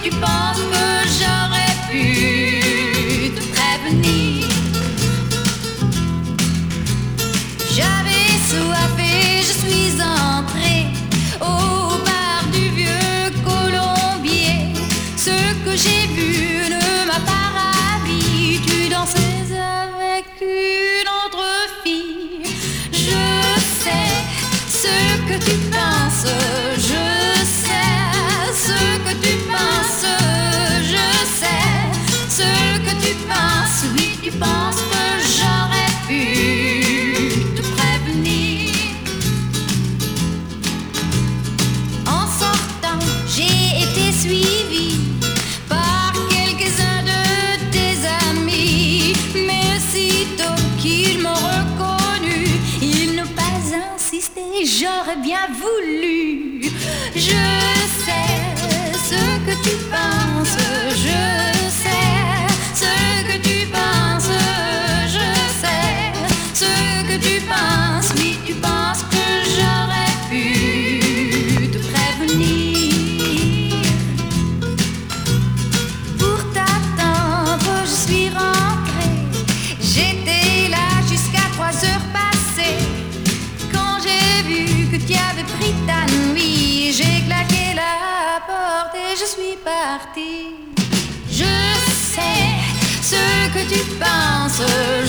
tu penses que j'aurais pu te prévenir. J'avais soif et je suis entrée au bar du vieux Colombier. Ce que j'ai vu ne m'a pas ravi. Tu dansais avec une autre fille. Je sais ce que tu penses. Je sais ce que tu penses. Je sais ce que tu penses. Oui, tu penses que j'aurais pu te prévenir. En sortant, j'ai été suivie par quelques-uns de tes amis. Mais sitôt qu'ils m'ont reconnu, ils n'ont pas insisté, j'aurais bien voulu. Je sais ce que tu penses. Je sais ce que tu penses. Je sais ce que tu penses. Oui, tu penses que j'aurais pu te prévenir. Pour t'attendre, je suis rentrée. J'étais là jusqu'à 3 heures passées. Quand j'ai vu que tu avais pris ta nuit, j'ai claqué la porte et je suis partie. Je sais ce que tu penses.